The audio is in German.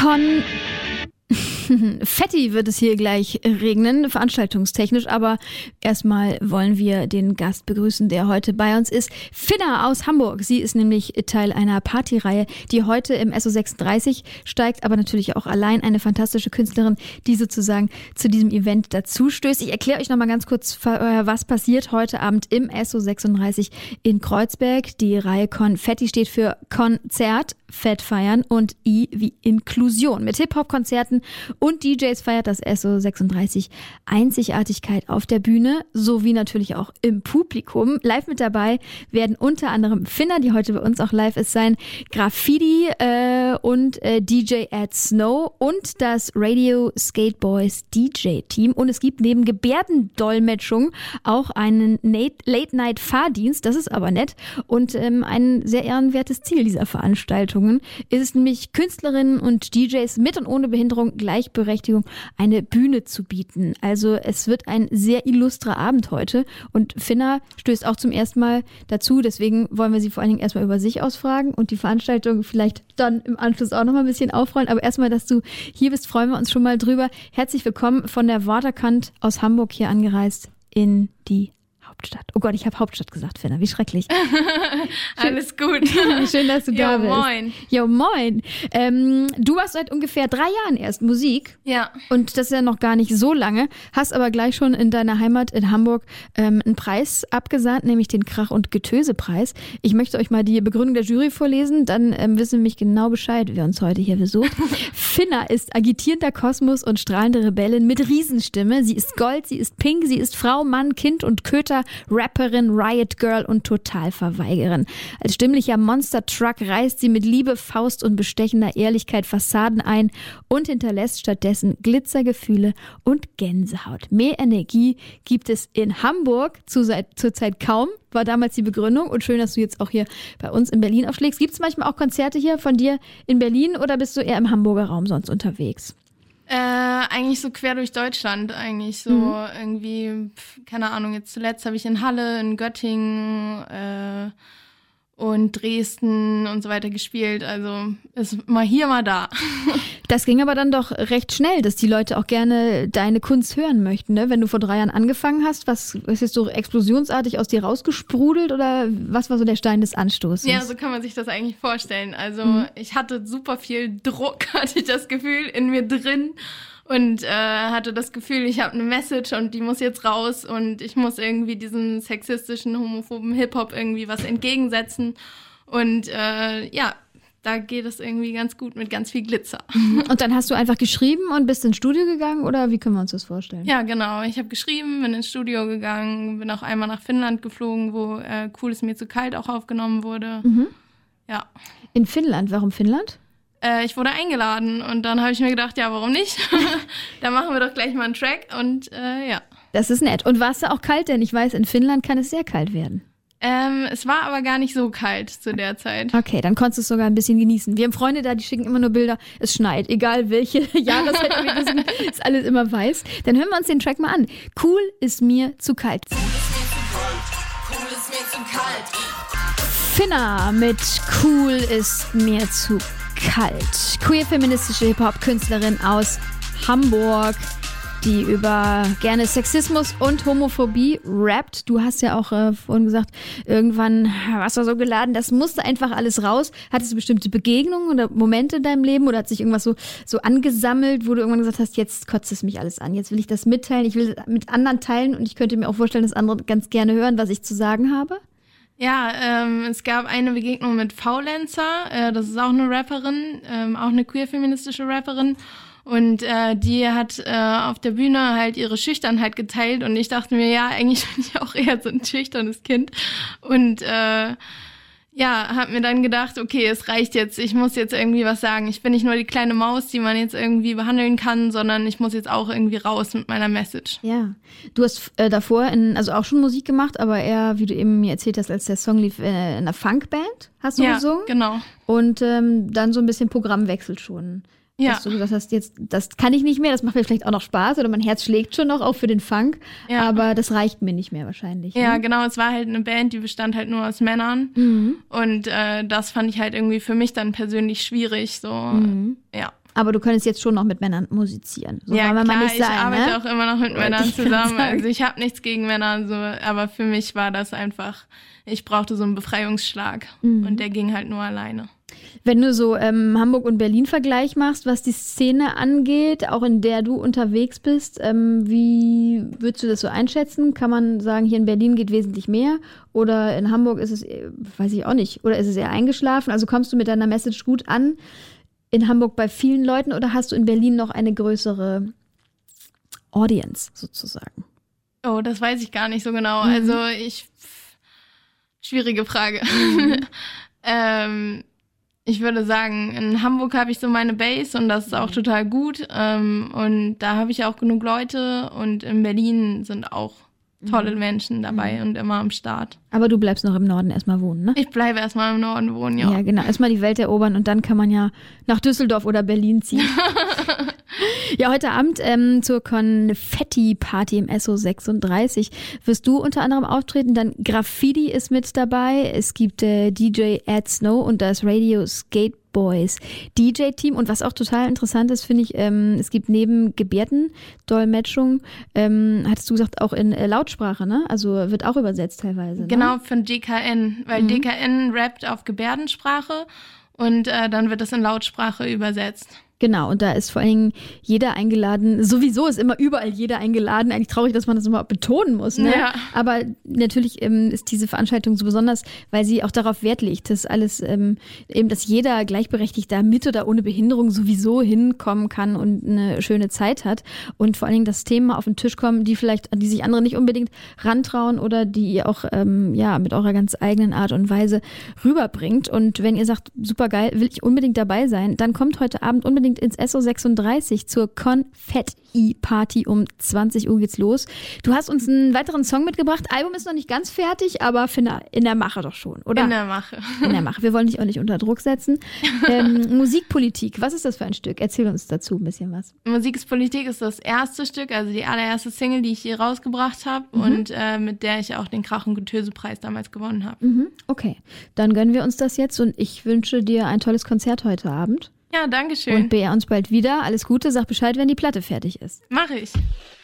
Fetti wird es hier gleich regnen, veranstaltungstechnisch, aber erstmal wollen wir den Gast begrüßen, der heute bei uns ist. Finna aus Hamburg. Sie ist nämlich Teil einer Partyreihe, die heute im SO36 steigt, aber natürlich auch allein eine fantastische Künstlerin, die sozusagen zu diesem Event dazu stößt. Ich erkläre euch nochmal ganz kurz, was passiert heute Abend im SO36 in Kreuzberg. Die Reihe Konfetti steht für Konzert, Fett feiern und I wie Inklusion. Mit Hip-Hop-Konzerten und DJs feiert das SO36 Einzigartigkeit auf der Bühne, sowie natürlich auch im Publikum. Live mit dabei werden unter anderem Finna, die heute bei uns auch live ist, sein, Graffiti und DJ Ed Snow und das Radio Skateboys DJ-Team. Und es gibt neben Gebärdendolmetschung auch einen Late-Night-Fahrdienst, das ist aber nett, und ein sehr ehrenwertes Ziel dieser Veranstaltungen ist es nämlich, Künstlerinnen und DJs mit und ohne Behinderung Gleichberechtigung eine Bühne zu bieten. Also es wird ein sehr illustrer Abend heute und Finna stößt auch zum ersten Mal dazu, deswegen wollen wir sie vor allen Dingen erstmal über sich ausfragen und die Veranstaltung vielleicht dann im Anschluss auch noch mal ein bisschen aufrollen. Aber erstmal, dass du hier bist, freuen wir uns schon mal drüber. Herzlich willkommen von der Waterkant aus Hamburg hier angereist in die Hauptstadt. Oh Gott, ich habe Hauptstadt gesagt, Finna, wie schrecklich. Alles gut. Schön, dass du da bist. Moin. Jo, moin. Du machst seit ungefähr 3 Jahren erst Musik. Ja. Und das ist ja noch gar nicht so lange. Hast aber gleich schon in deiner Heimat in Hamburg einen Preis abgesahnt, nämlich den Krach- und Getöse-Preis. Ich möchte euch mal die Begründung der Jury vorlesen, dann wissen wir nämlich genau Bescheid, wer uns heute hier besucht. Finna ist agitierender Kosmos und strahlende Rebellin mit Riesenstimme. Sie ist Gold, sie ist Pink, sie ist Frau, Mann, Kind und Köter, Rapperin, Riot Girl und Totalverweigerin. Als stimmlicher Monster Truck reißt sie mit Liebe, Faust und bestechender Ehrlichkeit Fassaden ein und hinterlässt stattdessen Glitzergefühle und Gänsehaut. Mehr Energie gibt es in Hamburg zurzeit kaum, war damals die Begründung, und schön, dass du jetzt auch hier bei uns in Berlin aufschlägst. Gibt es manchmal auch Konzerte hier von dir in Berlin oder bist du eher im Hamburger Raum sonst unterwegs? Eigentlich so quer durch Deutschland, eigentlich so irgendwie, keine Ahnung, jetzt zuletzt habe ich in Halle, in Göttingen und Dresden und so weiter gespielt, also ist mal hier, mal da. Das ging aber dann doch recht schnell, dass die Leute auch gerne deine Kunst hören möchten, ne? Wenn du vor 3 Jahren angefangen hast, was ist jetzt so explosionsartig aus dir rausgesprudelt oder was war so der Stein des Anstoßes? Ja, so kann man sich das eigentlich vorstellen. Also ich hatte super viel Druck, hatte ich das Gefühl, in mir drin und hatte das Gefühl, ich habe eine Message und die muss jetzt raus und ich muss irgendwie diesem sexistischen, homophoben Hip-Hop irgendwie was entgegensetzen und da geht es irgendwie ganz gut mit ganz viel Glitzer. Und dann hast du einfach geschrieben und bist ins Studio gegangen oder wie können wir uns das vorstellen? Ja, genau. Ich habe geschrieben, bin ins Studio gegangen, bin auch einmal nach Finnland geflogen, wo Cool ist mir zu kalt auch aufgenommen wurde. Ja. In Finnland? Warum Finnland? Ich wurde eingeladen und dann habe ich mir gedacht, ja, warum nicht? Da machen wir doch gleich mal einen Track und ja. Das ist nett. Und war es da auch kalt? Denn ich weiß, in Finnland kann es sehr kalt werden. Es war aber gar nicht so kalt zu der Zeit. Okay, dann konntest du es sogar ein bisschen genießen. Wir haben Freunde da, die schicken immer nur Bilder, es schneit. Egal welche Jahreszeit wir wissen, ist alles immer weiß. Dann hören wir uns den Track mal an. Cool ist mir zu kalt. Cool ist mir zu kalt. Finna mit Cool ist mir zu kalt. Queer-feministische Hip-Hop-Künstlerin aus Hamburg, die über gerne Sexismus und Homophobie rappt. Du hast ja auch vorhin gesagt, irgendwann warst du so geladen, das musste einfach alles raus. Hattest du bestimmte Begegnungen oder Momente in deinem Leben oder hat sich irgendwas so angesammelt, wo du irgendwann gesagt hast, jetzt kotzt es mich alles an, jetzt will ich das mitteilen, ich will mit anderen teilen und ich könnte mir auch vorstellen, dass andere ganz gerne hören, was ich zu sagen habe? Ja, es gab eine Begegnung mit Faulenzer, das ist auch eine Rapperin, auch eine queer-feministische Rapperin. Und die hat auf der Bühne halt ihre Schüchternheit geteilt und ich dachte mir, ja, eigentlich bin ich auch eher so ein schüchternes Kind. Und hab mir dann gedacht, okay, es reicht jetzt, ich muss jetzt irgendwie was sagen. Ich bin nicht nur die kleine Maus, die man jetzt irgendwie behandeln kann, sondern ich muss jetzt auch irgendwie raus mit meiner Message. Ja, du hast davor also auch schon Musik gemacht, aber eher, wie du eben mir erzählt hast, als der Song lief, in einer Funkband hast du gesungen. Ja, genau. Und dann so ein bisschen Programmwechsel schon. Ja. Dass du gesagt hast, jetzt, das kann ich nicht mehr, das macht mir vielleicht auch noch Spaß oder mein Herz schlägt schon noch auch für den Funk, aber das reicht mir nicht mehr wahrscheinlich. Ja, ne? genau, es war halt eine Band, die bestand halt nur aus Männern und das fand ich halt irgendwie für mich dann persönlich schwierig, so, ja. Aber du könntest jetzt schon noch mit Männern musizieren. So ja, wollen wir klar, mal nicht sein, ich arbeite ne? auch immer noch mit Männern ich gerade zusammen. sagen. Also ich habe nichts gegen Männer, so, aber für mich war das einfach, ich brauchte so einen Befreiungsschlag und der ging halt nur alleine. Wenn du so Hamburg- und Berlin-Vergleich machst, was die Szene angeht, auch in der du unterwegs bist, wie würdest du das so einschätzen? Kann man sagen, hier in Berlin geht wesentlich mehr oder in Hamburg ist es, weiß ich auch nicht, oder ist es eher eingeschlafen? Also kommst du mit deiner Message gut an in Hamburg bei vielen Leuten oder hast du in Berlin noch eine größere Audience sozusagen? Oh, das weiß ich gar nicht so genau. Also schwierige Frage. Ich würde sagen, in Hamburg habe ich so meine Base und das ist auch total gut. Und da habe ich auch genug Leute und in Berlin sind auch tolle Menschen dabei und immer am Start. Aber du bleibst noch im Norden erstmal wohnen, ne? Ich bleibe erstmal im Norden wohnen, ja. Ja, genau. Erstmal die Welt erobern und dann kann man ja nach Düsseldorf oder Berlin ziehen. Ja, heute Abend zur Konfetti-Party im SO36 wirst du unter anderem auftreten. Dann Graffiti ist mit dabei. Es gibt DJ Ed Snow und das Radio Skate Boys DJ-Team. Und was auch total interessant ist, finde ich, es gibt neben Gebärdendolmetschung, hattest du gesagt, auch in Lautsprache, ne? Also wird auch übersetzt teilweise. Ne? Genau, von DKN, weil DKN rappt auf Gebärdensprache und dann wird das in Lautsprache übersetzt. Genau, und da ist vor allen Dingen jeder eingeladen. Sowieso ist immer überall jeder eingeladen. Eigentlich traurig, dass man das immer betonen muss. Ne? Ja. Aber natürlich ist diese Veranstaltung so besonders, weil sie auch darauf Wert legt, dass alles eben, dass jeder gleichberechtigt da mit oder ohne Behinderung sowieso hinkommen kann und eine schöne Zeit hat. Und vor allen Dingen, dass Themen auf den Tisch kommen, die sich andere nicht unbedingt rantrauen oder die ihr auch mit eurer ganz eigenen Art und Weise rüberbringt. Und wenn ihr sagt, super geil, will ich unbedingt dabei sein, dann kommt heute Abend unbedingt ins SO36 zur Konfetti-Party. Um 20 Uhr geht's los. Du hast uns einen weiteren Song mitgebracht. Album ist noch nicht ganz fertig, aber in der Mache doch schon, oder? In der Mache. In der Mache. Wir wollen dich auch nicht unter Druck setzen. Musikpolitik, was ist das für ein Stück? Erzähl uns dazu ein bisschen was. Musik ist Politik ist das erste Stück, also die allererste Single, die ich hier rausgebracht habe und mit der ich auch den Krach- und Getöse-Preis damals gewonnen habe. Okay, dann gönnen wir uns das jetzt und ich wünsche dir ein tolles Konzert heute Abend. Ja, danke schön. Und beehr uns bald wieder. Alles Gute, sag Bescheid, wenn die Platte fertig ist. Mache ich.